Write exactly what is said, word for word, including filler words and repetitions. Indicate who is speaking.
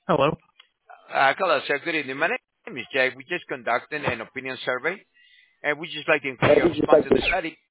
Speaker 1: Hello.
Speaker 2: Uh, hello, sir. Good evening. My name is Jay. We just conducted an opinion survey, and we just like to include your response to the study.